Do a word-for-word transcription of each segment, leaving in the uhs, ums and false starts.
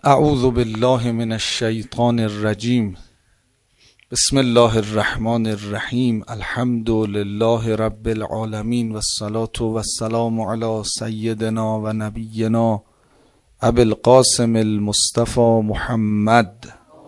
اعوذ بالله من الشیطان الرجیم. بسم الله الرحمن الرحیم. الحمد لله رب العالمین و الصلاة و السلام علی سیدنا و نبینا ابی القاسم المصطفى محمد.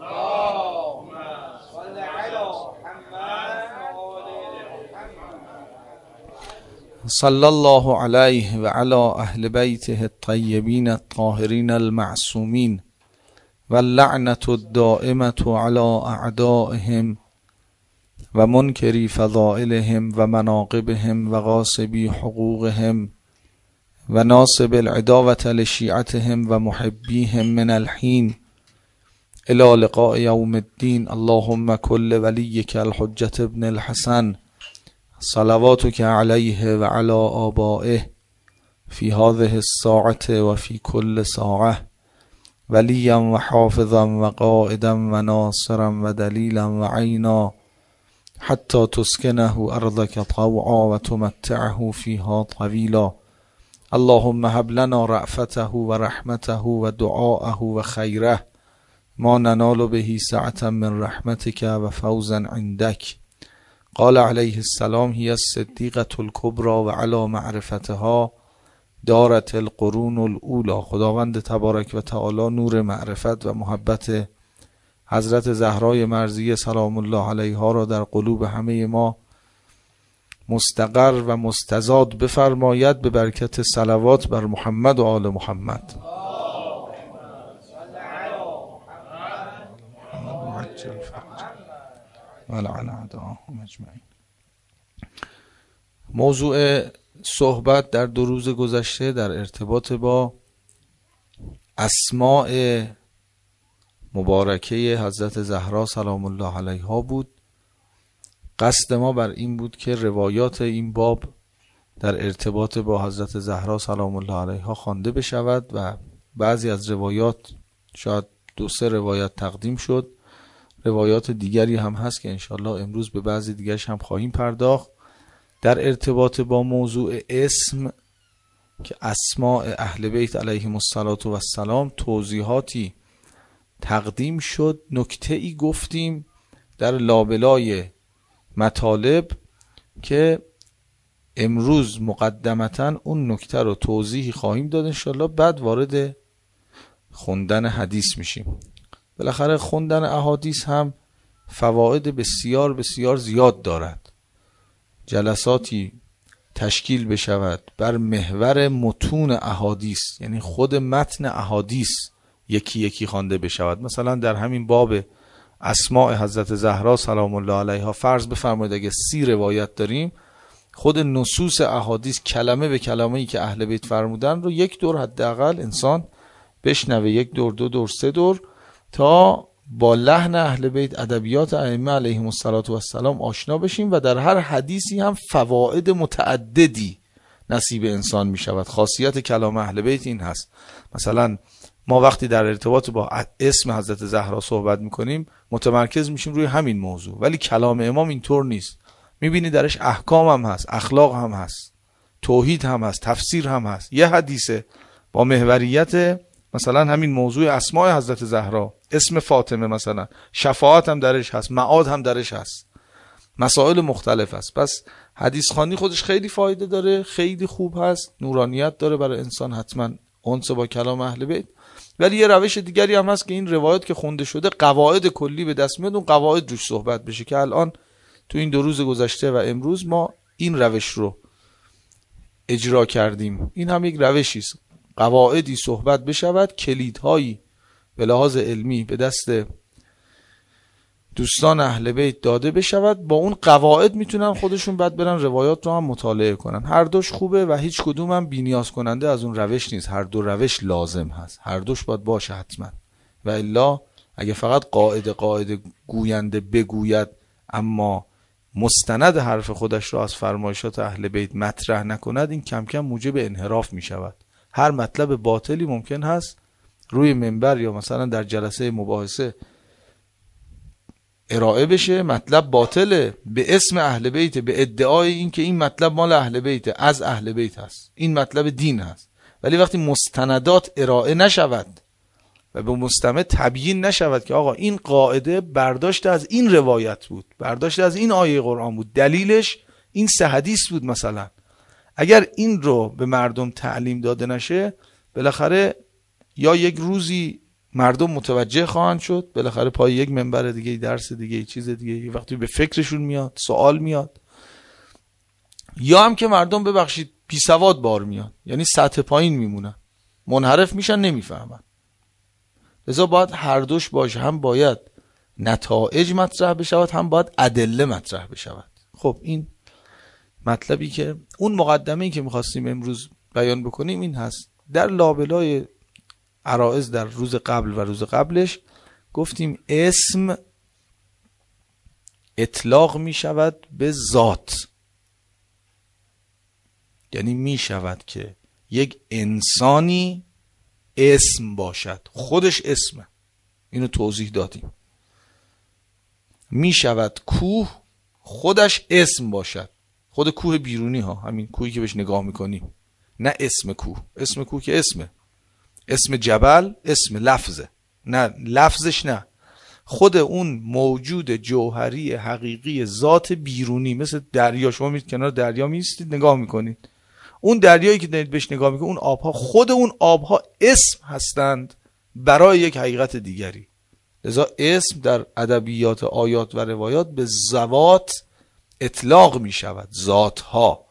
صلی الله علیه و علی اهل بیته الطیبین الطاهرین المعصومین و اللعنة الدائمة علی اعدائهم و منکری فضائلهم و مناقبهم و غاصبی حقوقهم و ناصب العداوة لشیعتهم و محبیهم من الحین الى لقاء یوم الدین. اللهم کل ولیک الحجة ابن الحسن صلواتك علیه و علی آبائه فی هذه الساعة و فی کل ساعة ولیا و حافظا و قائدا و ناصرا و دلیلا و عینا حتی تسکنه ارضك طوعا و تمتعه فیها طویلا. اللهم هب لنا رأفته و رحمته و دعاءه و خیره ما ننال به سعة من رحمتك و فوزا عندك. قال علیه السلام هي الصدیقة الکبری و علی معرفتها دارت القرون الاولی. خداوند تبارک و تعالی نور معرفت و محبت حضرت زهرای مرضیه سلام الله علیها را در قلوب همه ما مستقر و مستزاد بفرماید به برکت صلوات بر محمد و آل محمد. موضوع صحبت در دو روز گذشته در ارتباط با اسماء مبارکه حضرت زهرا سلام الله علیها بود. قصد ما بر این بود که روایات این باب در ارتباط با حضرت زهرا سلام الله علیها خوانده بشود و بعضی از روایات، شاید دو سه روایت تقدیم شد، روایات دیگری هم هست که انشالله امروز به بعضی دیگرش هم خواهیم پرداخت. در ارتباط با موضوع اسم که اسماء اهل بیت علیهم الصلاة و السلام توضیحاتی تقدیم شد، نکته ای گفتیم در لابلای مطالب که امروز مقدمتا اون نکته رو توضیحی خواهیم داد انشالله، بعد وارد خوندن حدیث میشیم. بالاخره خوندن احادیث هم فواید بسیار بسیار زیاد دارد. جلساتی تشکیل بشود بر محور متون احادیث، یعنی خود متن احادیث یکی یکی خوانده بشود. مثلا در همین باب اسماء حضرت زهرا سلام الله علیها فرض بفرمایید اگه سی روایت داریم، خود نصوص احادیث کلمه به کلمه ای که اهل بیت فرمودن رو یک دور حداقل انسان بشنوه، یک دور، دو دور، سه دور، تا با لحن اهل بیت ادبیات ائمه علیهم الصلاة و السلام آشنا بشیم و در هر حدیثی هم فواید متعددی نصیب انسان می شود. خاصیت کلام اهل بیت این هست. مثلا ما وقتی در ارتباط با اسم حضرت زهرا صحبت می کنیم متمرکز میشیم روی همین موضوع، ولی کلام امام اینطور نیست. می بینی درش احکام هم هست، اخلاق هم هست، توحید هم هست، تفسیر هم هست. یه حدیثه با محوریت مثلا همین موضوع اسماء حضرت زهرا، اسم فاطمه مثلا، شفاعت هم درش هست، معاد هم درش هست، مسائل مختلف هست. پس حدیث خوانی خودش خیلی فایده داره، خیلی خوب هست، نورانیت داره برای انسان، حتما انس با کلام اهل بیت. ولی یه روش دیگری هم هست که این روایت که خونده شده قواعد کلی به دست میاد، اون قواعد روش صحبت بشه که الان تو این دو روز گذشته و امروز ما این روش رو اجرا کردیم. این هم یک روشی است، قواعدی صحبت بشود، کلیدهایی به لحاظ علمی به دست دوستان اهل بیت داده بشود، با اون قواعد میتونن خودشون بعد برن روایات رو هم مطالعه کنن. هر دوش خوبه و هیچ کدوم هم بی‌نیاز کننده از اون روش نیست. هر دو روش لازم هست، هر دوش باید باشه حتما. و الا اگه فقط قاعده قاعده گوینده بگوید اما مستند حرف خودش رو از فرمایشات اهل بیت مطرح نکند، این کم کم موجب انحراف میشود. هر مطلب باطلی ممکن هست روی منبر یا مثلا در جلسه مباحثه ارائه بشه، مطلب باطله به اسم اهل بیت، به ادعای این که این مطلب مال اهل بیت، از اهل بیت هست، این مطلب دین هست. ولی وقتی مستندات ارائه نشود و به مستمع تبیین نشود که آقا این قاعده برداشت از این روایت بود، برداشت از این آیه قرآن بود، دلیلش این سه حدیث بود مثلا. اگر این رو به مردم تعلیم داده نشه، بالاخره یا یک روزی مردم متوجه خواهند شد، بالاخره پای یک منبر دیگه، درس دیگه، چیز دیگه، وقتی به فکرشون میاد، سوال میاد، یا هم که مردم ببخشید بی سواد بار میاد، یعنی سطح پایین میمونن، منحرف میشن، نمیفهمن. لذا باید هر دوش باشه، هم باید نتایج مطرح بشود، هم باید ادله مطرح بشود. خب این مطلبی که اون مقدمه‌ای که می‌خواستیم امروز بیان بکنیم این هست. در لابلای عرائض در روز قبل و روز قبلش گفتیم اسم اطلاق می شود به ذات، یعنی می شود که یک انسانی اسم باشد، خودش اسمه، اینو توضیح دادیم. می شود کوه خودش اسم باشد، خود کوه بیرونی ها، همین کوهی که بهش نگاه میکنیم، نه اسم کوه. اسم کوه که اسمه، اسم جبل اسم لفظه، نه لفظش نه، خود اون موجود جوهری حقیقی ذات بیرونی، مثل دریا. شما میرید کنار دریا میستید نگاه میکنید، اون دریایی که دارید بهش نگاه میکنید، اون آبها، خود اون آبها اسم هستند برای یک حقیقت دیگری. لذا اسم در ادبیات آیات و روایات به ذوات اطلاق می شود. ذاتها،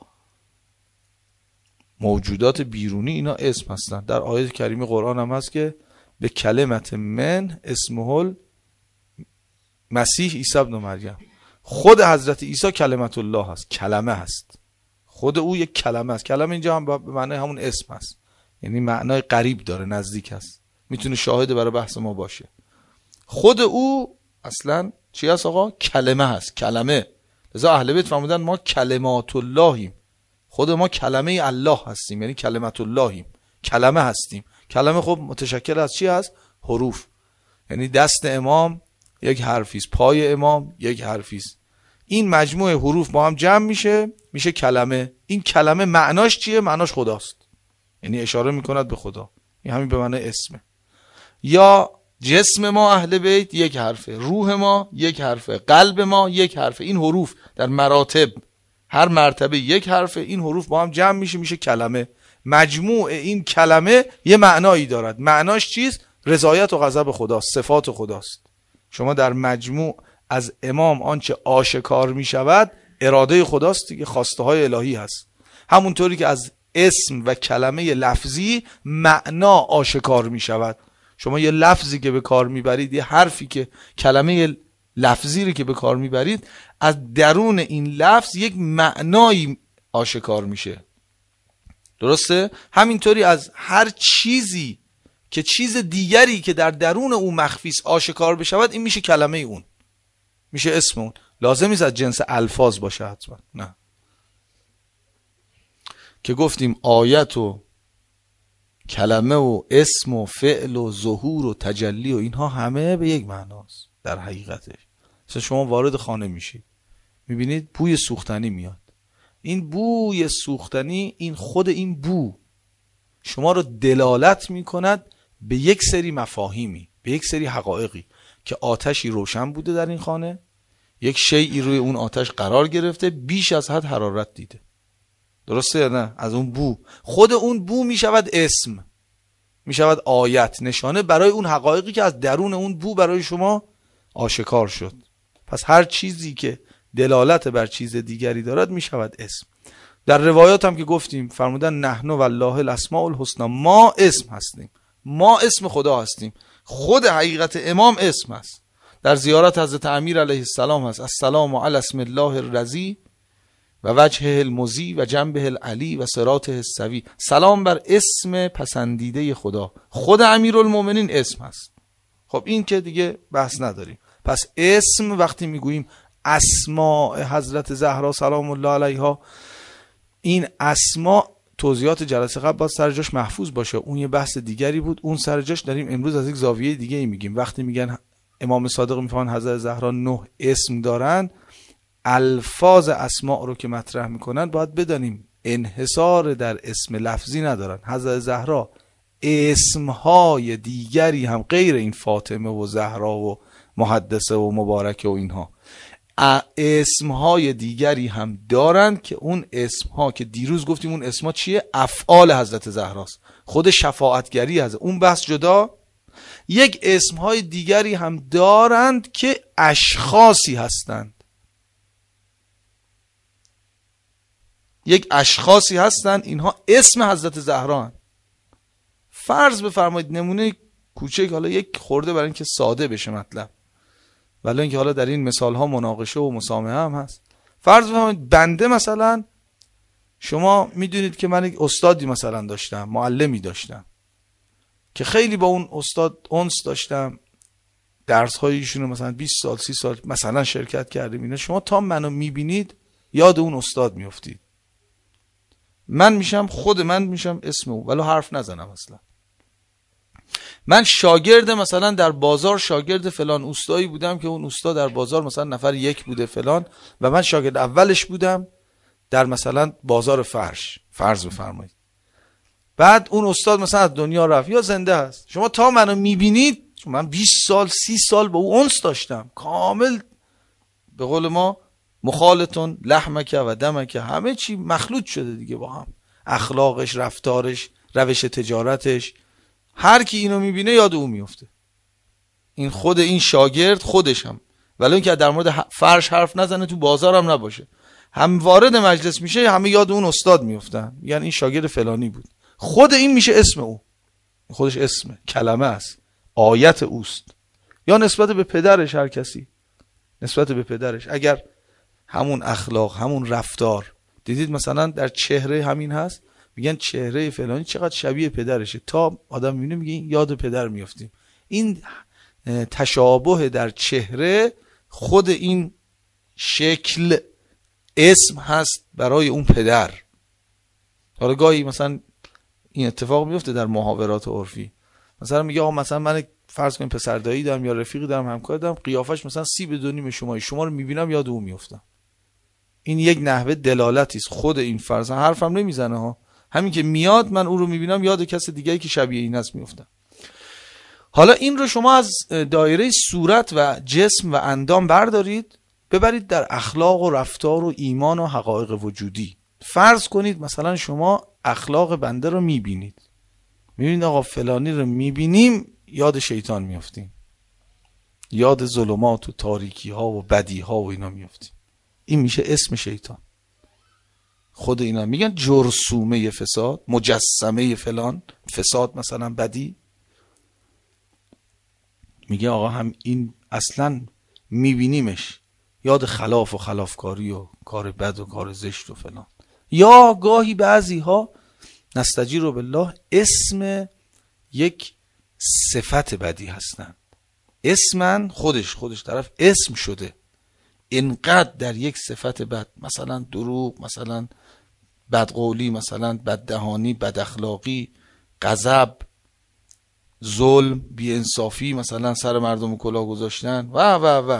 موجودات بیرونی، اینا اسم هستند. در آیات کریمه قرآن هم هست که به کلمت من اسمه مسیح عیسی ابن مریم، خود حضرت عیسی کلمت الله هست، کلمه هست، خود او یک کلمه است. کلمه اینجا هم به معنای همون اسم هست، یعنی معنای قریب داره، نزدیک هست، میتونه شاهد برای بحث ما باشه. خود او اصلا چی هست آقا؟ کلمه هست، کلمه. لذا اهل بیت فرمودن ما کلمات اللهیم، خود ما کلمه الله هستیم، یعنی کلمت اللهیم، کلمه هستیم. کلمه خب متشکل از چی هست؟ حروف، یعنی دست امام یک حرفیست، پای امام یک حرفیست، این مجموعه حروف با هم جمع میشه میشه کلمه. این کلمه معناش چیه؟ معناش خداست، یعنی اشاره میکند به خدا، این همین به معنی اسمه. یا جسم ما اهل بیت یک حرفه، روح ما یک حرفه، قلب ما یک حرفه. این حروف در مراتب، هر مرتبه یک حرفه، این حروف با هم جمع میشه میشه کلمه. مجموع این کلمه یه معنایی دارد. معناش چیست؟ رضایت و غضب خداست، صفات خداست. شما در مجموع از امام آنچه آشکار میشود اراده خداست دیگه، خواسته های الهی هست. همونطوری که از اسم و کلمه لفظی معنا آشکار میشود. شما یه لفظی که به کار میبرید، یه حرفی که کلمه لفظی رو که به کار میبرید، از درون این لفظ یک معنایی آشکار میشه. درسته؟ همینطوری از هر چیزی که چیز دیگری که در درون اون مخفیس آشکار بشود، این میشه کلمه اون، میشه اسم اون. لازم نیست از جنس الفاظ باشه حتما، نه. که گفتیم آیت و کلمه و اسم و فعل و ظهور و تجلی و اینها همه به یک معناست در حقیقتش. مثلا شما وارد خانه میشید، میبینید بوی سوختنی میاد. این بوی سوختنی، این خود این بو شما رو دلالت میکند به یک سری مفاهیمی، به یک سری حقایقی، که آتشی روشن بوده در این خانه، یک شیئی روی اون آتش قرار گرفته، بیش از حد حرارت دیده. درسته یا نه؟ از اون بو، خود اون بو میشود اسم، میشود آیت، نشانه برای اون حقایقی که از درون اون بو برای شما آشکار شد. پس هر چیزی که دلالت بر چیز دیگری دارد میشود اسم. در روایات هم که گفتیم فرمودن نحن والله الاسماء الحسنی، ما اسم هستیم، ما اسم خدا هستیم. خود حقیقت امام اسم هست. در زیارت حضرت امیر علیه السلام هست السلام علی اسم الله الرضی و وجهه المضی و جنبه العلی و صراطه السوی، سلام بر اسم پسندیده خدا. خود امیرالمومنین اسم هست. خب این که دیگه بحث نداریم. پس اسم وقتی میگوییم اسماء حضرت زهرا سلام الله علیها، این اسماء توضیحات جلسه قبل باید سر جاش محفوظ باشه، اون یه بحث دیگری بود، اون سر جاش داریم امروز از یک زاویه دیگه ای میگیم. وقتی میگن امام صادق میفهمن حضرت زهرا نه اسم دارن، الفاظ اسماء رو که مطرح میکنن باید بدانیم انحصار در اسم لفظی ندارن. حضرت زهرا اسمهای دیگری هم غیر این فاطمه و زهرا و محدثه و مبارکه و اینها، اسمهای دیگری هم دارند که اون اسمها که دیروز گفتیم اون اسمها چیه؟ افعال حضرت زهراست، خود شفاعتگری هست، اون بحث جدا. یک اسمهای دیگری هم دارند که اشخاصی هستند، یک اشخاصی هستند، اینها اسم حضرت زهرا هستند. فرض بفرمایید نمونه کوچک، حالا یک خورده برای اینکه ساده بشه مطلب، ولی اینکه حالا در این مثال ها مناقشه و مسامحه هم هست. فرض بفرمایید بنده مثلا، شما میدونید که من یک استادی مثلا داشتم، معلمی داشتم که خیلی با اون استاد انس داشتم، درس های ایشونو مثلا بیست سال سی سال مثلا شرکت کردیم اینا. شما تا منو میبینید یاد اون استاد میافتید، من میشم خود من میشم اسم اون، ولی حرف نزنم اصلا. من شاگرد مثلا در بازار شاگرد فلان استادی بودم که اون استاد در بازار مثلا نفر یک بوده فلان، و من شاگرد اولش بودم در مثلا بازار فرش، فرض بفرمایید. بعد اون استاد مثلا از دنیا رفت یا زنده هست، شما تا منو میبینید، من بیست سال سی سال با اون انس داشتم، کامل به قول ما مخالطون لحمک و دمک، همه چی مخلوط شده دیگه با هم، اخلاقش، رفتارش، روش تجارتش، هر کی اینو میبینه یاد اون میفته. این خود این شاگرد خودش هم، ولی این که در مورد فرش حرف نزنه، تو بازار هم نباشه، هم وارد مجلس میشه همه یاد اون استاد میفتن، یعنی این شاگرد فلانی بود. خود این میشه اسم او، خودش اسمه، کلمه است، آیت اوست. یا نسبت به پدرش، هر کسی نسبت به پدرش اگر همون اخلاق، همون رفتار، دیدید مثلا در چهره همین هست، میگن چهره فلانی چقدر شبیه پدرشه، تا آدم میبینه میگه یاد پدر میافتیم. این تشابه در چهره خود این شکل اسم هست برای اون پدر. حالا گاهی مثلا این اتفاق میفته در محاورات عرفی، مثلا میگه آقا مثلا من فرض کنیم پسر دایی دارم یا رفیقی دارم، همکار دارم، قیافش مثلا سیب دو نیم شما، شما رو میبینم یاد اون میافتم. این یک نحوه دلالتی است، خود این فرض حرفم نمیزنه ها، همین که میاد من اون رو میبینم یاد کس دیگه‌ای که شبیه این است میافتم. حالا این رو شما از دایره صورت و جسم و اندام بردارید، ببرید در اخلاق و رفتار و ایمان و حقایق وجودی. فرض کنید مثلا شما اخلاق بنده رو میبینید، میبینید آقا فلانی رو میبینیم یاد شیطان میافتیم، یاد ظلمات و تاریکی ها و بدی ها و اینا میافتیم. این میشه اسم شیطان. خود اینا میگن جرثومه فساد، مجسمه فلان فساد، مثلا بدی. میگه آقا هم این اصلا میبینیمش یاد خلاف و خلافکاری و کار بد و کار زشت و فلان. یا گاهی بعضی ها نستجیر بالله اسم یک صفت بدی هستند، اسمن خودش خودش طرف اسم شده، اینقدر در یک صفت بد، مثلا دروغ، مثلا بدقولی، مثلا بددهانی، بداخلاقی، غضب، ظلم، بی‌انصافی، مثلا سر مردم کلاه گذاشتن و و و.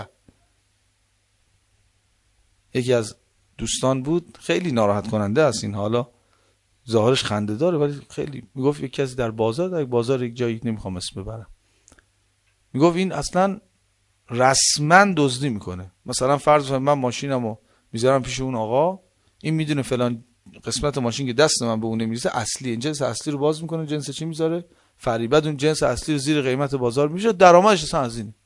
یکی از دوستان بود، خیلی ناراحت کننده است این، حالا ظاهرش خنده داره ولی خیلی، میگفت یک کسی در بازار، در یک بازار یک جایی، نمیخوام اسم ببرم، میگفت این اصلا رسما دزدی میکنه. مثلا فرض کنم من ماشینمو میذارم پیش اون آقا، این میدونه فلان قسمت ماشین که دست من به اون نمیرسه اصلی، این جنس اصلی رو باز میکنه، جنس چی میذاره فریبت، اون جنس اصلی رو زیر قیمت بازار میشه، درآمدش اصلا از اینه.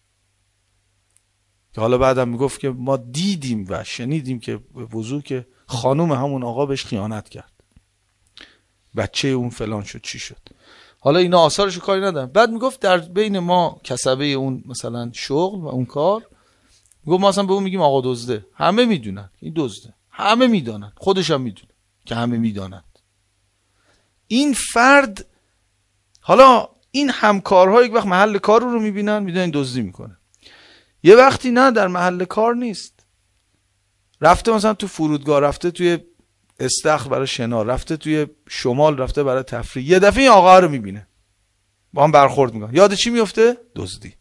که حالا بعدم میگفت که ما دیدیم و شنیدیم که به وضوح که خانم همون آقا بهش خیانت کرد، بچه اون فلان شد چی شد. حالا اینا آثارشو کاری ندارم. بعد میگفت در بین ما کسبه اون مثلا شغل و اون کار، میگفت ما اصلا به اون میگیم آقا دزده، همه میدونن این دزده، همه میدونن، خودش هم میدونه که همه میدونن. این فرد، حالا این همکارها یک وقت محل کار رو میبینن میدونن دزدی میکنه، یه وقتی نه در محل کار نیست، رفته مثلا تو فرودگاه، رفته توی استخر برای شنا، رفته توی شمال، رفته برای تفریح، یه دفعه این آقا رو میبینه، با هم برخورد میکنه، یاد چی میفته؟ دزدی.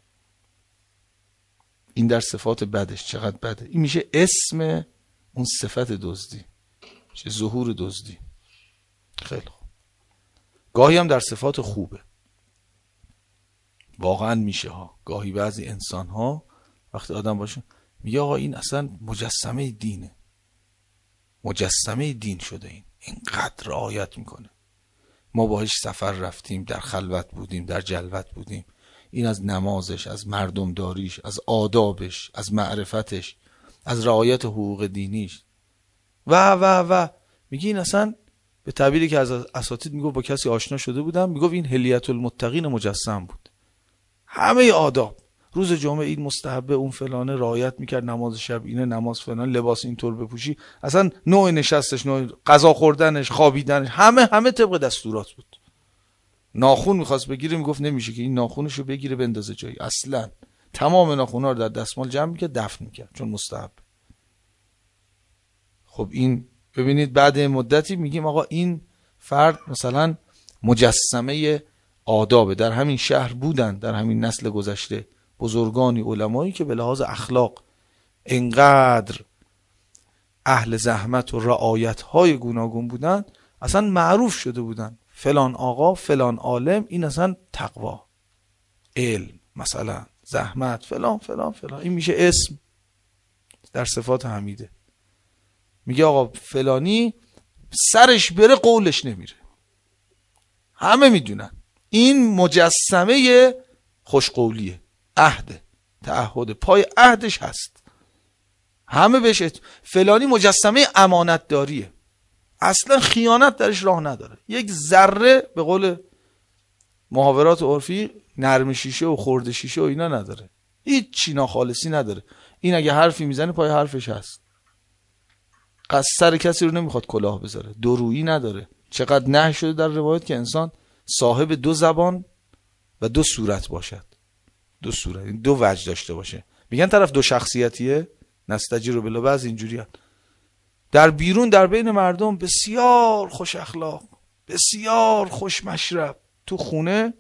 این در صفات بدش چقدر بده، این میشه اسم اون صفت دزدی، میشه ظهور دزدی. خیلی خوب. گاهی هم در صفات خوبه. واقعا میشه ها، گاهی بعضی انسان ها وقتی آدم باشه میگه آقا این اصلا مجسمه دینه، مجسمه دین شده، این اینقدر رعایت میکنه. ما باهاش سفر رفتیم، در خلوت بودیم، در جلوت بودیم، این از نمازش، از مردم داریش، از آدابش، از معرفتش، از رعایت حقوق دینیش و و و میگه این اصلا به تعبیری که از اساتید میگه با کسی آشنا شده بودم، میگه این هلیت المتقین مجسم بود. همه آداب، روز جمعه این مستحبه، اون فلانه، رعایت میکرد، نماز شب اینه، نماز فلان، لباس اینطور بپوشی، اصلا نوع نشستش، نوع غذا خوردنش، خوابیدنش، همه همه طبق دستورات بود. ناخون میخواست بگیره میگفت نمیشه که این ناخونشو بگیره بندازه جایی، اصلا تمام ناخونا رو در دستمال جمع میکرد دفن میکرد چون مستحب. خب این ببینید بعد مدتی میگیم آقا این فرد مثلا مجسمه آدابه. در همین شهر بودن، در همین نسل گذشته بزرگانی، علمایی که به لحاظ اخلاق انقدر اهل زحمت و رعایت های گوناگون بودن، اصلا معروف شده بودن فلان آقا، فلان عالم، این اصلا تقوا، علم، مثلا زحمت، فلان فلان فلان، این میشه اسم در صفات حمیده. میگه آقا فلانی سرش بره قولش نمیره، همه میدونن این مجسمه خوشقولیه، عهد، تعهد، پای عهدش هست، همه بهش ات... فلانی مجسمه امانت داریه، اصلا خیانت درش راه نداره، یک ذره به قول محاورات عرفی نرم شیشه و خرد شیشه و اینا نداره، هیچ چی ناخالصی نداره. این اگه حرفی میزنه پای حرفش هست، از سر کسی رو نمیخواد کلاه بذاره، دورویی نداره. چقدر نهی شده در روایت که انسان صاحب دو زبان و دو صورت باشد، دو صورت، دو وجه داشته باشه. میگن طرف دو شخصیتیه، نستجیرو بالله، بعض اینجوریه، در بیرون در بین مردم بسیار خوش اخلاق، بسیار خوش مشرب، تو خونه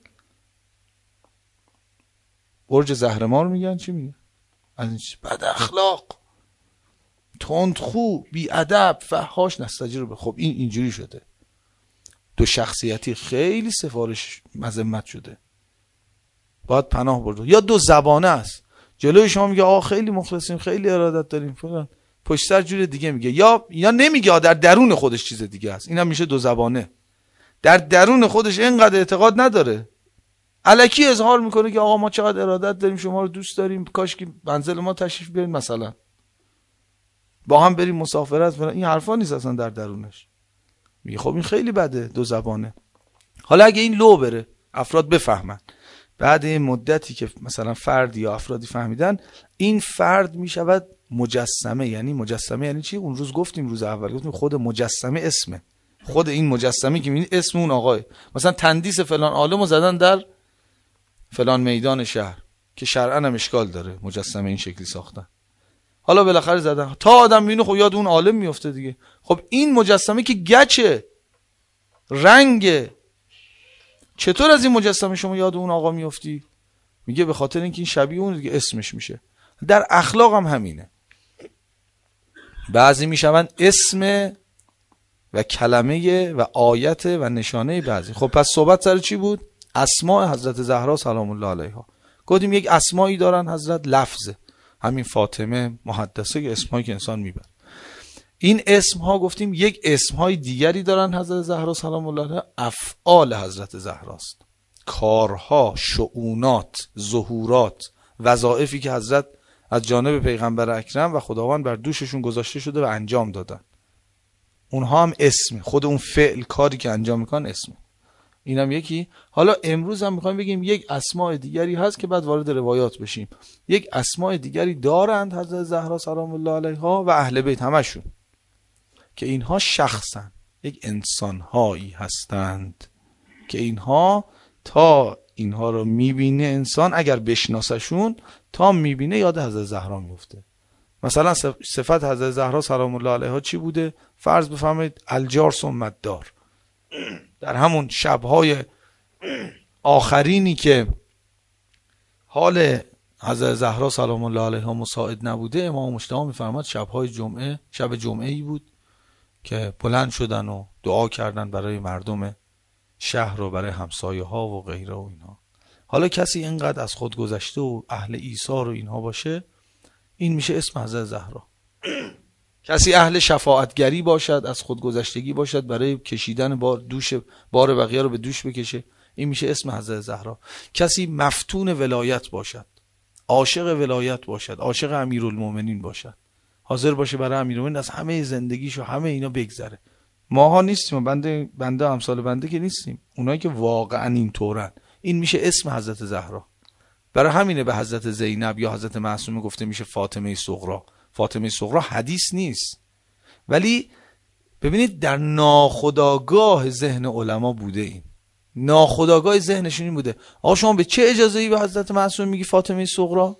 برج زهرمار میگن، چی میگن؟ از این بد اخلاق، تندخو، بی ادب، فحاش، نستجیرو بالله. خب این اینجوری شده، دو شخصیتی خیلی سفارش مذمت شده، باید پناه برد. یا دو زبانه است، جلوی شما میگه آقا خیلی مخلصیم، خیلی ارادت داریم فلان، پشت سر جور دیگه میگه، یا یا نمیگه، در درون خودش چیز دیگه است. اینم میشه دو زبانه، در درون خودش اینقدر اعتقاد نداره، الکی اظهار میکنه که آقا ما چقدر ارادت داریم، شما رو دوست داریم، کاش که منزل ما تشریف بیارین، مثلا با هم بریم مسافرت فلان. این حرفا نیست اصلا در درونش. میگه خب این خیلی بده، دو زبانه. حالا اگه این لو بره، افراد بفهمن، بعد این مدتی که مثلا فردی یا افرادی فهمیدن، این فرد میشود مجسمه. یعنی مجسمه یعنی چی؟ اون روز گفتیم، روز اول گفتیم خود مجسمه اسمه، خود این مجسمه که میبینید اسم اون آقاه. مثلا تندیس فلان عالمو زدن در فلان میدان شهر که شرعاً هم اشکال داره مجسمه این شکلی ساختن، حالا بالاخره زدن تا آدم میبینه خب یاد اون عالم میفته دیگه. خب این مجسمه که گچه، رنگه، چطور از این مجسمه شما یاد اون آقا میفتی؟ میگه به خاطر اینکه این شبیه اون دیگه اسمش میشه. در اخلاق هم همینه، بعضی میشون اسم و کلمه و آیت و نشانه بعضی. خب پس صحبت سر چی بود؟ اسماء حضرت زهرا سلام الله علیها. گفتیم یک اسمایی دارن حضرت، لفظه، همین فاطمه، محدثه، که اسمایی که انسان میبره. این اسم ها گفتیم یک اسم های دیگری دارن حضرت زهرا سلام الله علیها، افعال حضرت زهراست، کارها، شؤونات، ظهورات، وظایفی که حضرت از جانب پیغمبر اکرم و خداوند بر دوششون گذاشته شده و انجام دادن، اونها هم اسم، خود اون فعل، کاری که انجام میکنن اسم، اینم یکی. حالا امروز هم میخوایم بگیم یک اسماء دیگری هست که بعد وارد روایات بشیم. یک اسماء دیگری دارند حضرت زهرا سلام الله علیها و اهل بیت همشون، که اینها شخصن، یک انسانهایی هستند که اینها تا اینها رو میبینه انسان، اگر بشناسشون، تا میبینه یاد حضرت زهرا میفته. مثلا صفت حضرت زهرا سلام الله علیها چی بوده؟ فرض بفرمایید الجار ثم الدار، در همون شبهای آخرینی که حال حضرت زهرا سلام الله علیها مساعد نبوده، امام مجتبی میفرماد شبهای جمعه، شب جمعه ای بود که بلند شدن و دعا کردن برای مردم شهر رو برای همسایه ها و غیره و اینها. حالا کسی اینقدر از خود گذشته و اهل ایثار و اینها باشه، این میشه اسم حضرت زهرا. کسی اهل شفاعتگری باشد، از خودگذشتگی باشد، برای کشیدن بار دوش بار بقیه رو به دوش بکشه، این میشه اسم حضرت زهرا. کسی مفتون ولایت باشد، عاشق ولایت باشد، عاشق امیرالمومنین باشد، حاضر باشه برای امیرالمومنین از همه زندگیشو همه اینا بگذره. ماها نیستیم، بنده بنده امثال بنده که نیستیم، اونایی که واقعا اینطورن، این میشه اسم حضرت زهرا. برای همینه به حضرت زینب یا حضرت معصومه گفته میشه فاطمه صغرا. فاطمه صغرا حدیث نیست، ولی ببینید در ناخودآگاه ذهن علما بوده، این ناخودآگاه ذهنشون این بوده. آقا شما به چه اجازه‌ای به حضرت معصومه میگی فاطمه صغرا؟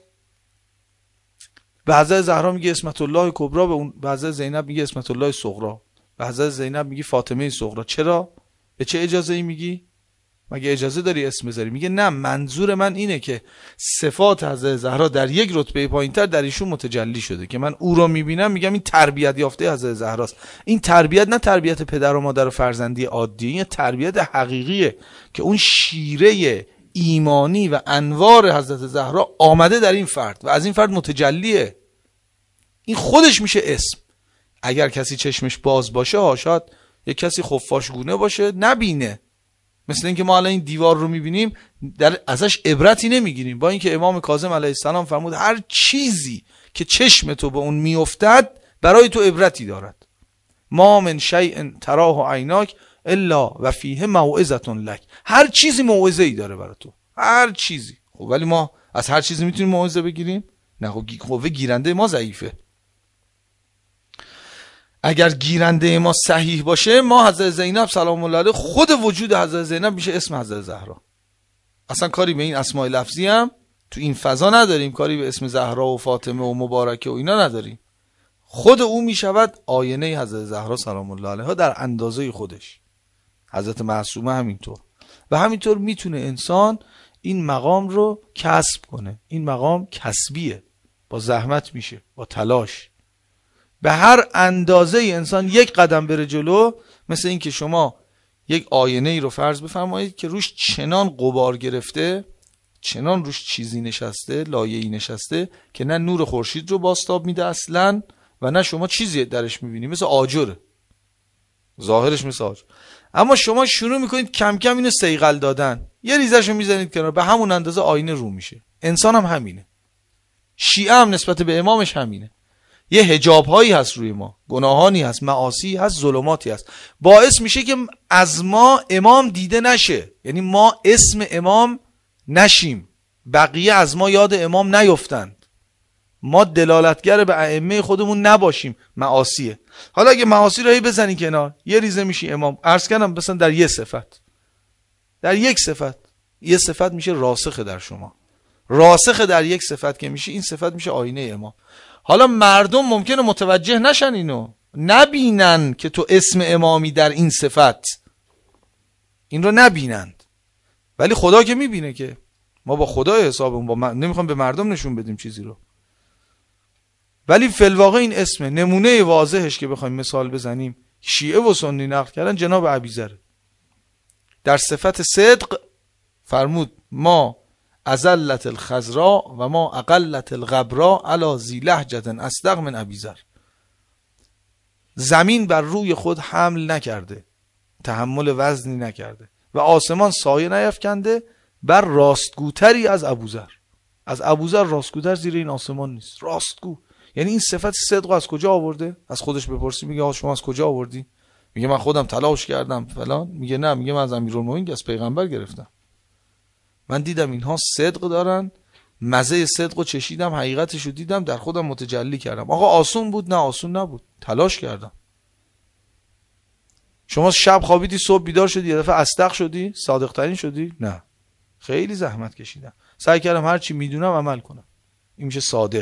به حضرت زهرا میگی اسمت الله کبرا، به اون به حضرت زینب میگی اسمت الله صغرا، به حضرت زینب میگی فاطمه صغرا. چرا؟ به چه اجازه‌ای میگی؟ مگه اجازه داری اسم بذاری؟ میگه نه، منظور من اینه که صفات حضرت زهرا در یک رتبه پایینتر در ایشون متجلی شده که من او رو میبینم میگم این تربیت یافته حضرت زهراست. این تربیت نه تربیت پدر و مادر و فرزندی عادی، این تربیت حقیقیه که اون شیره ایمانی و انوار حضرت زهرا آمده در این فرد و از این فرد متجلیه. این خودش میشه اسم. اگر کسی چشمش باز باشه، شاید یک کسی خفاشگونه باشه نبینه، مثل اینکه ما الان این دیوار رو میبینیم در ازش عبرتی نمیگیریم، با اینکه امام کاظم علیه السلام فرمود هر چیزی که چشم تو به اون میافتد برای تو عبرتی دارد. ما من شیء تراه عیناک الا و فیه موعظة لک. هر چیزی موعظه ای داره برای تو، هر چیزی. خب ولی ما از هر چیزی میتونیم موعظه بگیریم؟ نه، خب قوه گیرنده ما ضعیفه. اگر گیرنده ما صحیح باشه، ما حضرت زینب سلام الله علیها، خود وجود حضرت زینب میشه اسم حضرت زهرا. اصلا کاری به این اسماء لفظی هم تو این فضا نداریم، کاری به اسم زهرا و فاطمه و مبارکه و اینا نداریم. خود او میشود آینه حضرت زهرا سلام الله علیها در اندازه خودش. حضرت معصومه همینطور. و همینطور میتونه انسان این مقام رو کسب کنه. این مقام کسبیه، با زحمت میشه، با تلاش. به هر اندازه انسان یک قدم بره جلو، مثل این که شما یک آینه ای رو فرض بفرمایید که روش چنان غبار گرفته، چنان روش چیزی نشسته، لایه‌ای نشسته که نه نور خورشید رو بازتاب میده اصلا و نه شما چیزی درش میبینی، مثل آجره، ظاهرش مثل آجر. اما شما شروع میکنید کم کم اینو صیقل دادن، یه ریزش رو میزنید کنار، به همون اندازه آینه رو میشه. انسان هم همینه، شیعه هم نسبت به امامش همینه. یه حجاب هایی هست روی ما، گناهانی هست، معاصی هست، ظلماتی هست، باعث میشه که از ما امام دیده نشه، یعنی ما اسم امام نشیم، بقیه از ما یاد امام نیفتند، ما دلالتگر به ائمه خودمون نباشیم. معاصیه. حالا اگه معاصی رو بزنی کنار، یه ریزه میشی امام. عرض کردم مثلا در یه صفت، در یک صفت، یه صفت میشه راسخ در شما، راسخ در یک صفت که میشه، این صفت میشه آینه امام. حالا مردم ممکنه متوجه نشن، اینو نبینن که تو اسم امامی در این صفت، این رو نبینند، ولی خدا که میبینه که ما با خدا حسابمون، با من... نمیخوام به مردم نشون بدیم چیزی رو، ولی فی الواقع این اسم نمونه واضحش که بخوایم مثال بزنیم، شیعه و سنی نقل کردن جناب ابیذر در صفت صدق فرمود ما ازلت الخضراء و ما اقلت الغبراء علی ذی لهجة اصدق من ابیذر. زمین بر روی خود حمل نکرده، تحمل وزنی نکرده و آسمان سایه نیفکنده بر راستگوتری از ابوذر. از ابوذر راستگوتر زیر این آسمان نیست، راستگو. یعنی این صفت صدق از کجا آورده؟ از خودش بپرسی، میگه آقا شما از کجا آوردی؟ میگه من خودم تلاش کردم فلان. میگه نه، میگه من از امیرالمومنین از پیغمبر گرفتم، من دیدم اینها صدق دارن، مزه صدق رو چشیدم، حقیقتش رو دیدم، در خودم متجلی کردم. آقا آسون بود؟ نه آسون نبود، تلاش کردم. شما شب خوابیدی، صبح بیدار شدی، یه دفعه اصدق شدی، صادق ترین شدی؟ نه، خیلی زحمت کشیدم، سعی کردم هر چی میدونم عمل کنم. این میشه صادق.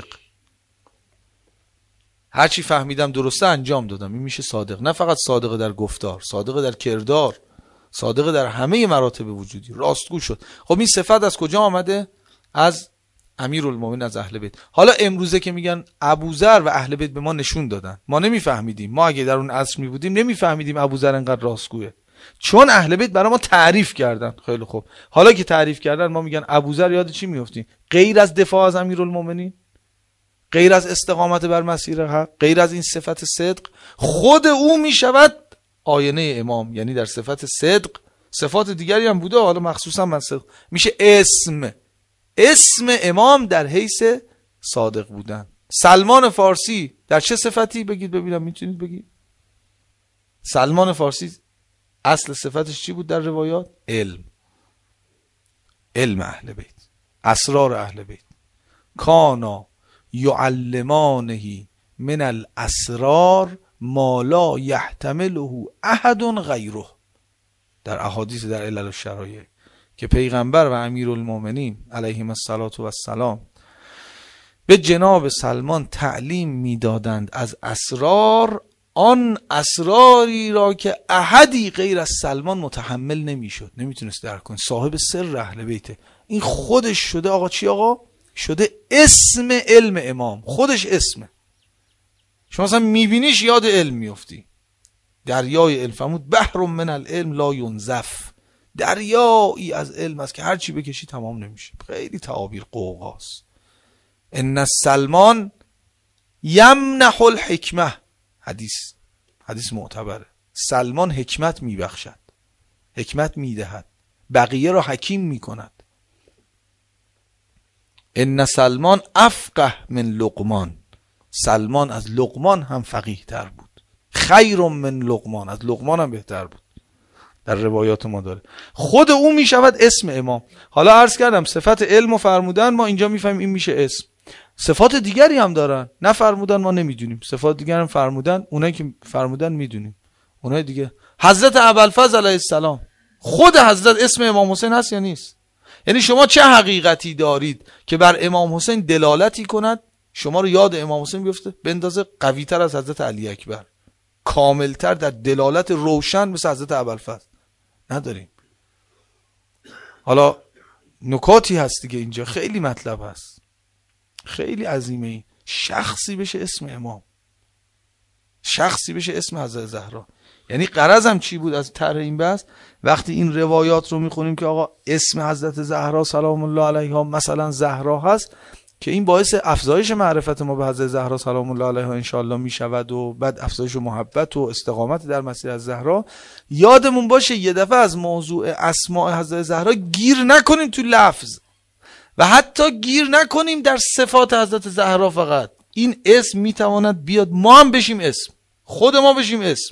هر چی فهمیدم درسته انجام دادم، این میشه صادق. نه فقط صادق در گفتار، صادق در کردار، صادق در همه مراتب وجودی، راستگو شد. خب این صفت از کجا آمده؟ از امیرالمومنین، از اهل بیت. حالا امروزه که میگن ابوذر و اهل بیت به ما نشون دادن، ما نمیفهمیدیم. ما اگه در اون عصر می بودیم نمیفهمیدیم ابوذر انقدر راستگوه. چون اهل بیت برای ما تعریف کردن. خیلی خوب، حالا که تعریف کردن ما میگن ابوذر یاد چی میافتیم؟ غیر از دفاع از امیرالمومنین، غیر از استقامت بر مسیر حق، غیر از این صفت صدق، خود او میشود آینه امام. یعنی در صفت صدق صفات دیگری هم بوده، حالا مخصوصا من صدق میشه اسم اسم امام در حیث صادق بودن. سلمان فارسی در چه صفتی؟ بگید ببینم، میتونید بگید. سلمان فارسی اصل صفتش چی بود در روایات؟ علم. علم اهل بیت، اسرار اهل بیت. کانا یعلمانه من الاسرار ما لا یحتمله احد غیره. در احادیث در علل الشرایع که پیغمبر و امیرالمومنین علیهم الصلاة و السلام به جناب سلمان تعلیم میدادند از اسرار، آن اسراری را که احدی غیر از سلمان متحمل نمیشد، نمیتونست درک کنه. صاحب سر اهل بیته. این خودش شده آقا چی آقا؟ شده اسم علم امام. خودش اسمه. شما مثلا میبینیش یاد علم میفتی. دریای علم، فرمود بحر من العلم لا ینزف. دریایی از علم است که هر چی بکشی تمام نمیشه. خیلی تعابیر قوقاست. ان سلمان یمنح الحکمه. حدیث حدیث معتبره. سلمان حکمت میبخشد، حکمت میدهد، بقیه را حکیم میکند. ان سلمان افقه من لقمان. سلمان از لقمان هم فقیه تر بود. خیر من لقمان، از لقمان هم بهتر بود. در روایات ما داره. خود او میشود اسم امام. حالا عرض کردم صفت علم و فرمودن ما اینجا میفهمیم این میشه اسم. صفات دیگری هم دارن، نه فرمودن ما نمیدونیم. صفات دیگر هم فرمودن، اونایی که فرمودن میدونیم. اونای دیگه حضرت ابوالفضل علیه السلام، خود حضرت اسم امام حسین هست یا نیست؟ یعنی شما چه حقیقتی دارید که بر امام حسین دلالتی کند شما رو یاد امام حسین بیفته بندازه قوی‌تر از حضرت علی اکبر، کاملتر در دلالت روشن مثل حضرت ابوالفضل؟ نداریم. حالا نکاتی هست دیگه اینجا، خیلی مطلب هست، خیلی عظیمه. این شخصی بشه اسم امام، شخصی بشه اسم حضرت زهرا. یعنی غرضم چی بود از طرح این بحث؟ وقتی این روایات رو میخونیم که آقا اسم حضرت زهرا سلام الله علیها مثلا زهرا هست، که این باعث افزایش معرفت ما به حضرت زهرا سلام الله علیها انشاءالله میشود و بعد افزایش و محبت و استقامت در مسیر از زهرا. یادمون باشه یه دفعه از موضوع اسماء حضرت زهرا گیر نکنیم تو لفظ و حتی گیر نکنیم در صفات حضرت زهرا. فقط این اسم میتواند بیاد ما هم بشیم اسم، خود ما بشیم اسم.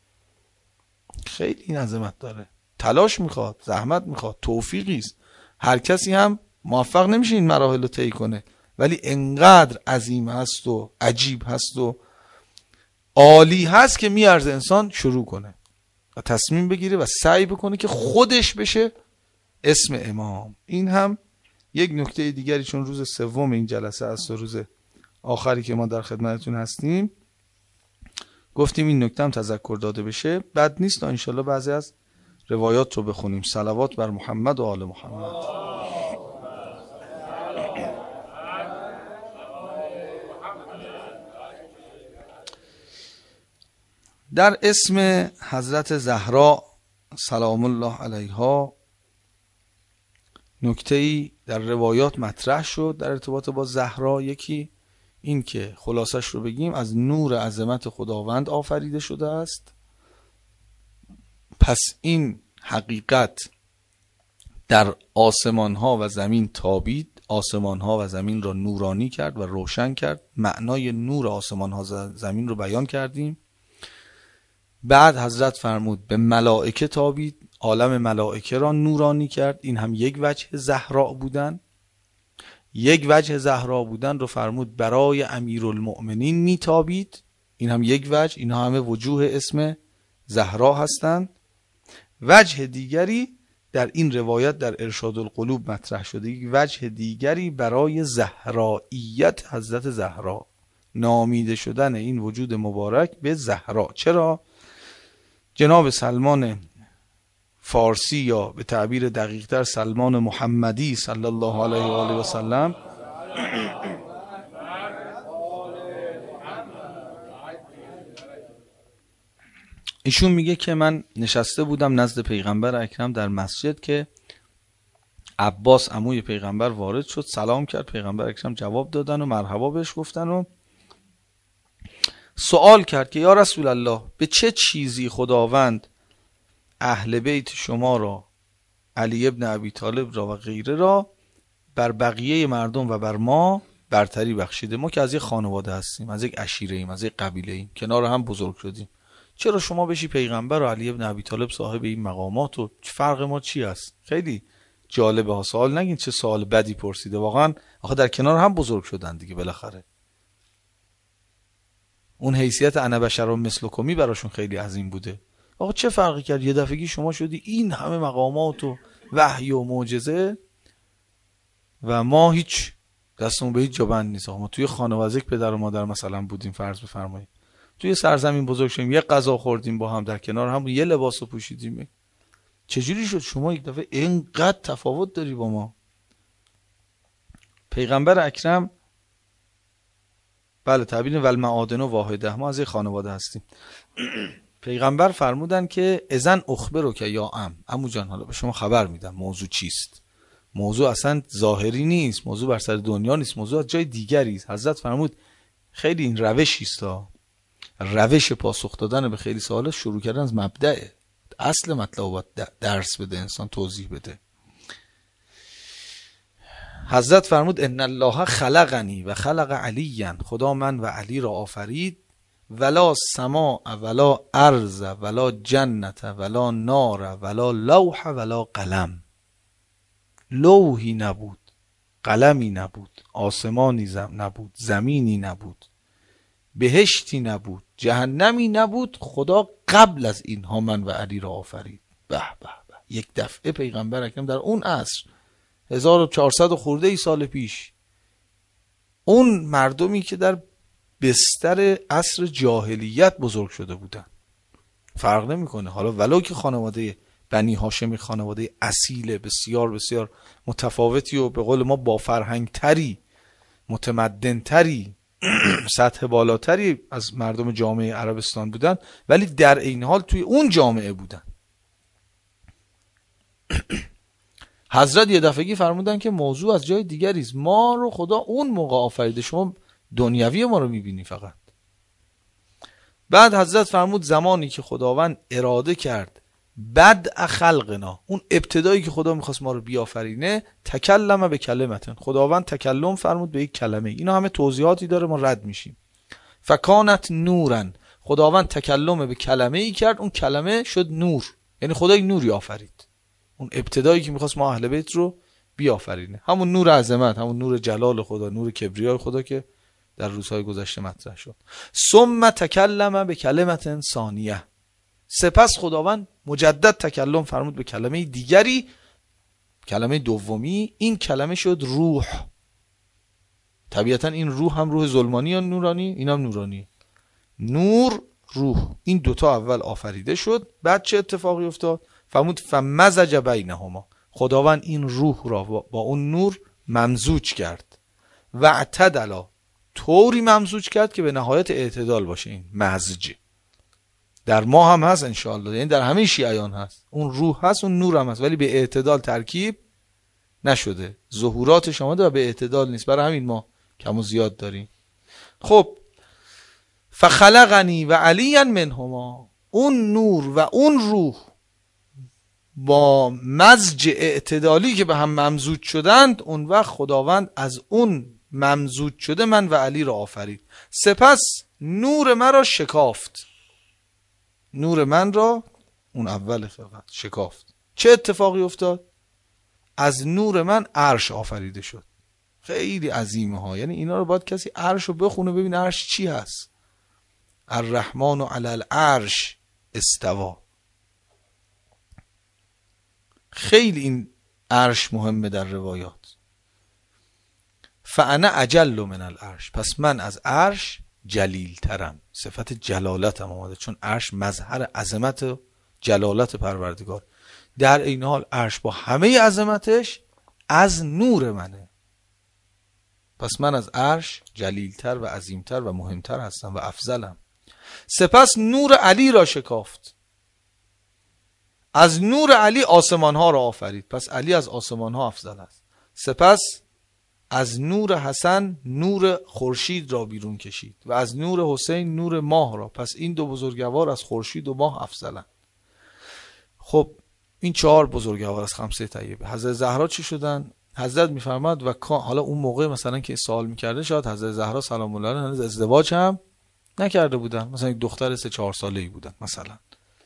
خیلی این عظمت داره، تلاش میخواد، زحمت میخواد، توفیقی است. هر کسی هم موفق نمیشه این مراحل رو طی کنه، ولی انقدر عظیم هست و عجیب هست و عالی هست که میارزه انسان شروع کنه و تصمیم بگیره و سعی بکنه که خودش بشه اسم امام. این هم یک نکته دیگری، چون روز سوم این جلسه است و روز آخری که ما در خدمتتون هستیم، گفتیم این نکته هم تذکر داده بشه. بد نیست تا انشالله بعضی از روایات رو بخونیم. صلوات بر محمد و آل محمد. در اسم حضرت زهرا سلام الله علیها نکته‌ای در روایات مطرح شد در ارتباط با زهرا. یکی این که خلاصش رو بگیم، از نور عظمت خداوند آفریده شده است. پس این حقیقت در آسمان ها و زمین تابید، آسمان ها و زمین را نورانی کرد و روشن کرد. معنای نور آسمان ها و زمین رو بیان کردیم. بعد حضرت فرمود به ملائکه تابید، عالم ملائکه را نورانی کرد. این هم یک وجه زهرا بودن. یک وجه زهرا بودن رو فرمود برای امیرالمؤمنین میتابید. این هم یک وجه. اینها همه وجوه اسم زهرا هستند. وجه دیگری در این روایت در ارشاد القلوب مطرح شده، یک وجه دیگری برای زهراییت حضرت زهرا، نامیده شدن این وجود مبارک به زهرا. چرا؟ جناب سلمان فارسی، یا به تعبیر دقیق‌تر سلمان محمدی صلی الله علیه و آله و سلم، ایشون میگه که من نشسته بودم نزد پیغمبر اکرم در مسجد که عباس عموی پیغمبر وارد شد، سلام کرد، پیغمبر اکرم جواب دادن و مرحبا بهش گفتن و سوال کرد که یا رسول الله به چه چیزی خداوند اهل بیت شما را، علی ابن ابی طالب را و غیره را بر بقیه مردم و بر ما برتری بخشیده؟ ما که از یک خانواده هستیم، از یک عشیره ایم، از یک قبیله ایم، کنار هم بزرگ شدیم، چرا شما بشی پیغمبر و علی ابن ابی طالب صاحب این مقامات و فرق ما چی است؟ خیلی جالبه ها. سوال نگین چه سوال بدی پرسیده، واقعا آخه در کنار هم بزرگ شدن دیگه، بالاخره اون حیثیت انا بشر مثلکمی براشون خیلی عظیم بوده. آقا چه فرقی کرد یه دفعگی شما شدی این همه مقامات و وحی و معجزه و ما هیچ دستمون به هیچ جا بند نیست. آقا ما توی خانواده یک پدر و مادر مثلا بودیم، فرض بفرمایید توی سرزمین بزرگ شدیم، یه غذا خوردیم با هم، در کنار هم یه لباسو پوشیدیم، چجوری شد شما یک دفعه اینقدر تفاوت داری با ما؟ پیغمبر اکرم بله تعبیر ول معادن واحده، ما از یک خانواده هستیم. پیغمبر فرمودن که اذن اخبرو که یا ام، عمو جان حالا به شما خبر میدم موضوع چیست. موضوع اصلا ظاهری نیست، موضوع بر سر دنیا نیست، موضوع از جای دیگری است. حضرت فرمود خیلی این روشی است، روش پاسخ دادن به خیلی سوالات شروع کردن از مبدأ اصل مطلب باید درس بده، انسان توضیح بده. حضرت فرمود ان الله خلقنی و خلق علی، خدا من و علی را آفرید، ولا سماء ولا ارض ولا جنت ولا نار ولا لوح ولا قلم. لوحی نبود، قلمی نبود، آسمانی نبود، زمینی نبود، بهشتی نبود، جهنمی نبود، خدا قبل از اینها من و علی را آفرید. به به به، یک دفعه پیغمبر اکرم در اون عصر هزار و چهارصد خورده ای سال پیش، اون مردمی که در بستر عصر جاهلیت بزرگ شده بودن، فرق نمیکنه حالا ولو که خانواده بنی هاشمی خانواده اصیل بسیار بسیار متفاوتی و به قول ما با فرهنگ تری، متمدن تری، سطح بالاتری از مردم جامعه عربستان بودن، ولی در این حال توی اون جامعه بودن. حضرت یه دفعگی فرمودن که موضوع از جای دیگری است، ما رو خدا اون موقع آفریده، شما دنیوی ما رو میبینی فقط. بعد حضرت فرمود زمانی که خداوند اراده کرد بدء خلقنا، اون ابتدایی که خدا میخواست ما رو بیافرینه، تکلم به کلمتن، خداوند تکلم فرمود به یک کلمه. اینا همه توضیحاتی داره، ما رد میشیم. فکانت نورن، خداوند تکلم به کلمه ای کرد، اون کلمه شد نور، یعنی خدا یک نوری آفرید. اون ابتدایی که میخواست ما اهل بیت رو بیافرینه، همون نور عظمت، همون نور جلال خدا، نور کبریای خدا که در روزهای گذشته مطرح شد. ثم تکلم به کلمت ثانیه، سپس خداوند مجدد تکلم فرمود به کلمه دیگری، کلمه دومی، این کلمه شد روح. طبیعتا این روح هم روح ظلمانی یا نورانی؟ این هم نورانی. نور روح، این دوتا اول آفریده شد. بعد چه اتفاقی افتاد؟ فرمود فمزج بینهما، خداوند این روح را با اون نور ممزوج کرد و اعتدلا، طوری ممزوج کرد که به نهایت اعتدال باشه. این مزج در ما هم هست انشاءالله، یعنی در همه شیعیان هست، اون روح هست اون نور هم هست، ولی به اعتدال ترکیب نشده، ظهوراتش آمده و به اعتدال نیست، برای همین ما کم و زیاد داریم. خب فخلقنی و علی منهما، اون نور و اون روح با مزج اعتدالی که به هم ممزوج شدند، اون وقت خداوند از اون ممزوج شده من و علی را آفرید، سپس نور من را شکافت، نور من را اون اول خلقت شکافت. چه اتفاقی افتاد؟ از نور من عرش آفریده شد. خیلی عظیمه ها، یعنی اینا رو باید کسی عرش رو بخونه ببین عرش چی هست. الرحمن علی العرش استوا. خیلی این عرش مهمه در روایات. فانا اجل من العرش، پس من از عرش جلیل ترم، صفت جلالتم آمده، چون عرش مظهر عظمت و جلالت پروردگار. در این حال عرش با همه عظمتش از نور منه، پس من از عرش جلیلتر و عظیمتر و مهمتر هستم و افضلم. سپس نور علی را شکافت، از نور علی آسمان ها را آفرید، پس علی از آسمان ها افضل است. سپس از نور حسن نور خورشید را بیرون کشید و از نور حسین نور ماه را، پس این دو بزرگوار از خورشید و ماه افضلند. خب این چهار بزرگوار از خمسه طیبه. حضرت زهرا چی شدن؟ حضرت میفرماد و حالا اون موقع مثلا که سوال میکرده شاید حضرت زهرا سلام الله علیها هنوز ازدواج هم نکرده بودن، مثلا یک دختر سه چهار ساله‌ای بودن مثلا.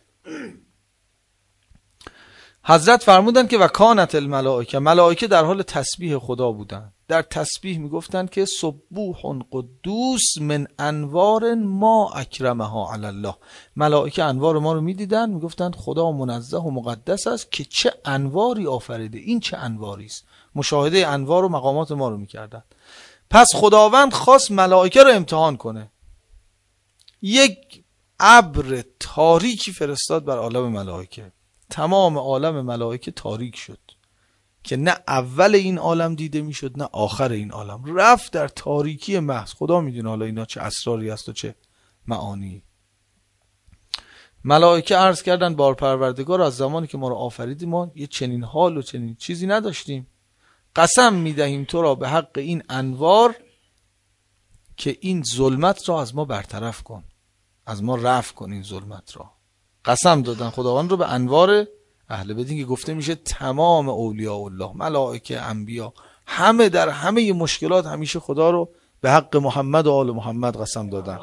حضرت فرمودند که و کانت الملائکه، ملائکه در حال تسبیح خدا بودند، در تسبیح میگفتند که سبوح قدوس من انوار ما اکرمها علی الله. ملائکه انوار ما رو میدیدن، میگفتند خدا منزه و مقدس است که چه انواری آفریده، این چه انواری است. مشاهده انوار و مقامات ما رو میکردند. پس خداوند خواست ملائکه رو امتحان کنه، یک ابر تاریکی فرستاد بر عالم ملائکه. تمام عالم ملائکه تاریک شد که نه اول این عالم دیده میشد نه آخر این عالم، رفت در تاریکی محض. خدا میدونه حالا اینا چه اسراری است و چه معانی. ملائکه عرض کردن بار پروردگار، از زمانی که ما رو آفریدی ما یه چنین حال و چنین چیزی نداشتیم. قسم میدهیم تو را به حق این انوار که این ظلمت را از ما برطرف کن، از ما رفع کن این ظلمت را. قسم دادن خداوند رو به انوار اهل بیت که گفته میشه تمام اولیاء الله، ملائکه، انبیا، همه در همه مشکلات همیشه خدا رو به حق محمد و آل محمد قسم دادن.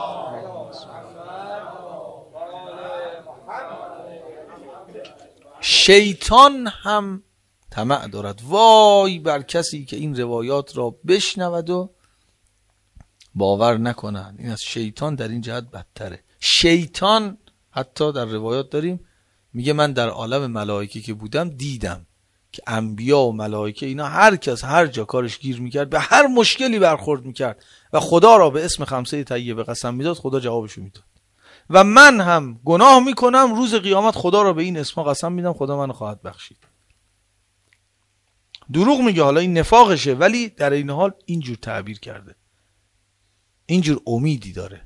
شیطان هم طمع دارد، وای بر کسی که این روایات را بشنود و باور نکنن. این از شیطان در این جهت بدتره. شیطان حتی در روایات داریم میگه من در عالم ملائکه که بودم دیدم که انبیا و ملائکه اینا هر کس هر جا کارش گیر میکرد به هر مشکلی برخورد میکرد و خدا را به اسم خمسه طیبه قسم میداد، خدا جوابشو میداد. و من هم گناه میکنم، روز قیامت خدا را به این اسم قسم میدم، خدا منو خواهد بخشید. دروغ میگه، حالا این نفاقشه، ولی در این حال اینجور تعبیر کرده، اینجور امیدی داره،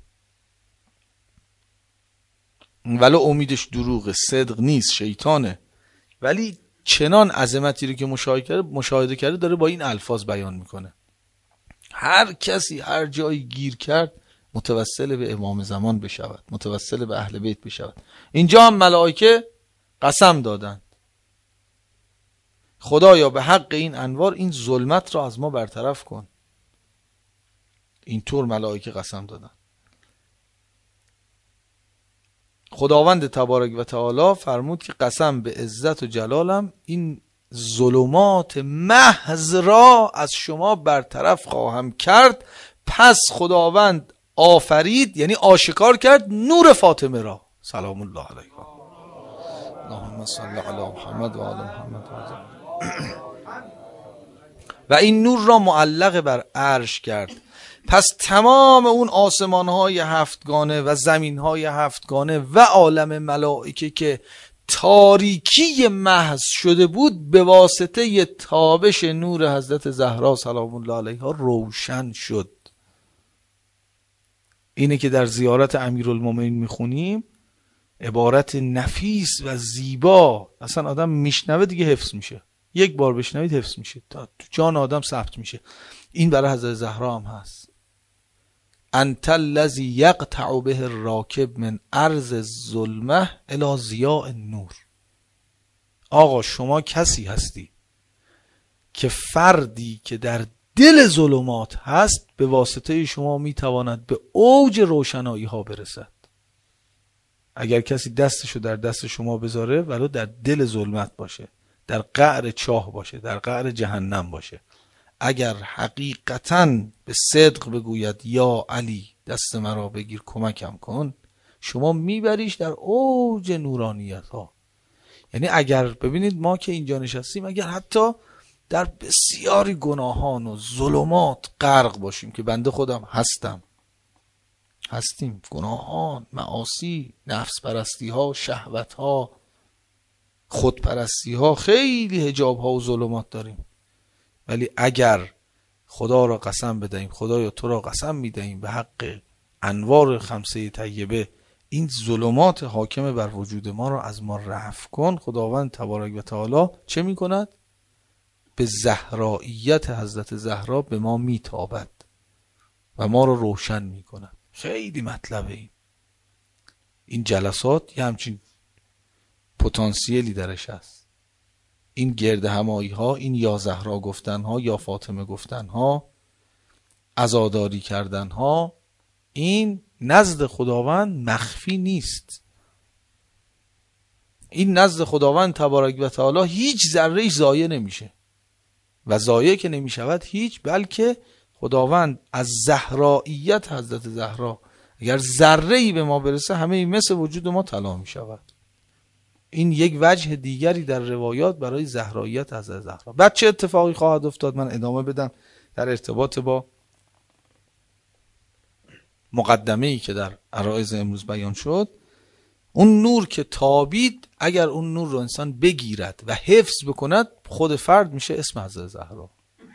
ولو امیدش دروغه، صدق نیست، شیطانه، ولی چنان عظمتی رو که مشاهده کرده مشاهده کرده داره با این الفاظ بیان میکنه. هر کسی هر جایی گیر کرد متوسل به امام زمان بشود، متوسل به اهل بیت بشود. اینجا هم ملائکه قسم دادند خدایا به حق این انوار این ظلمت را از ما برطرف کن. اینطور ملائکه قسم دادند. خداوند تبارک و تعالی فرمود که قسم به عزت و جلالم این ظلمات محض را از شما برطرف خواهم کرد. پس خداوند آفرید، یعنی آشکار کرد، نور فاطمه را سلام الله علیها. اللهم صل علی محمد و آل محمد. و این نور را معلق بر عرش کرد. پس تمام اون آسمان‌های هفتگانه و زمین‌های هفتگانه و عالم ملائکه که تاریکی محض شده بود به واسطه تابش نور حضرت زهرا سلام الله علیها روشن شد. اینه که در زیارت امیرالمومنین میخونیم، عبارت نفیس و زیبا، اصلا آدم میشنوه دیگه حفظ میشه، یک بار بشنوید حفظ میشه، تا تو جان آدم ثبت میشه. این برای حضرت زهرا هم هست. انت الذی یقطع به الراکب من ارض الظلمه الی ضیاء النور. آقا شما کسی هستی که فردی که در دل ظلمات هست به واسطه شما میتواند به اوج روشنایی ها برسد. اگر کسی دستشو در دست شما بذاره ولو در دل ظلمت باشه، در قعر چاه باشه، در قعر جهنم باشه، اگر حقیقتاً به صدق بگوید یا علی دست مرا بگیر کمکم کن، شما میبریش در اوج نورانیت ها. یعنی اگر ببینید ما که اینجا نشستیم، اگر حتی در بسیاری گناهان و ظلمات غرق باشیم که بنده خودم هستم، هستیم، گناهان، معاصی، نفس پرستی ها، شهوت ها، خودپرستی ها، خیلی حجاب ها و ظلمات داریم، ولی اگر خدا را قسم بدهیم، خدایا تو را قسم میدهیم به حق انوار خمسه طیبه این ظلمات حاکم بر وجود ما رو از ما رفع کن. خداوند تبارک و تعالی چه می کند؟ به زهراییت حضرت زهرا به ما می تابد و ما رو روشن می کند. خیلی مطلبه این این جلسات یه همچین پتانسیلی درش هست. این گرد همایی ها، این یا زهرا گفتن ها، یا فاطمه گفتن ها، عزاداری کردن ها، این نزد خداوند مخفی نیست. این نزد خداوند تبارک و تعالی هیچ ذره ضایع نمیشه و ضایع که نمیشود هیچ، بلکه خداوند از زهراییت حضرت زهرا اگر ذره‌ای به ما برسه همه این مثل وجود ما طلا میشود. این یک وجه دیگری در روایات برای زهراییت حضرت زهرا. بعد چه اتفاقی خواهد افتاد؟ من ادامه بدم در ارتباط با مقدمه‌ای که در عرایض امروز بیان شد. اون نور که تابید، اگر اون نور رو انسان بگیرد و حفظ بکند، خود فرد میشه اسم حضرت زهرا.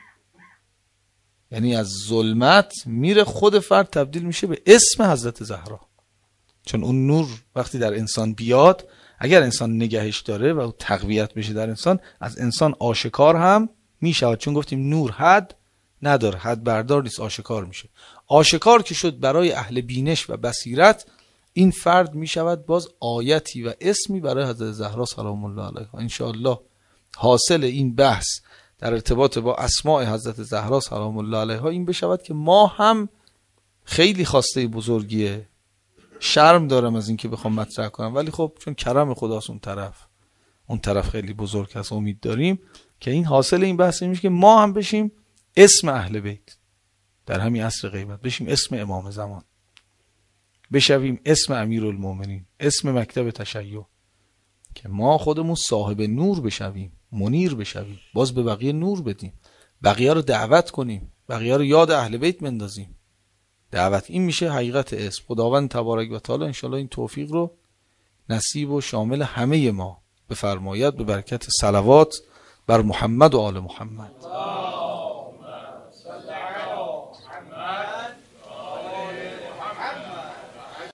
یعنی از ظلمت میره، خود فرد تبدیل میشه به اسم حضرت زهرا. چون اون نور وقتی در انسان بیاد، اگر انسان نگهش داره و تقویت بشه در انسان، از انسان آشکار هم میشود. چون گفتیم نور حد نداره، حد بردار نیست، آشکار میشه. آشکار که شد برای اهل بینش و بصیرت، این فرد میشود باز آیتی و اسمی برای حضرت زهرا سلام الله علیها. انشاءالله حاصل این بحث در ارتباط با اسماء حضرت زهرا سلام الله علیها این بشود که ما هم خیلی خواسته بزرگیه، شرم دارم از این که بخوام مطرح کنم، ولی خب چون کرم خداست اون طرف اون طرف خیلی بزرگ هست، امید داریم که این حاصل این بحث این میشه که ما هم بشیم اسم اهل بیت در همین عصر غیبت، بشیم اسم امام زمان، بشویم اسم امیرالمومنین، اسم مکتب تشیع، که ما خودمون صاحب نور بشویم، منیر بشویم، باز به بقیه نور بدیم، بقیه رو دعوت کنیم، بقیه رو یاد اهل بیت بندازیم. دعوت این میشه حقیقت اسم. خداوند تبارک و تعالی انشالله این توفیق رو نصیب و شامل همه ما بفرماید به برکت صلوات بر محمد و آل محمد.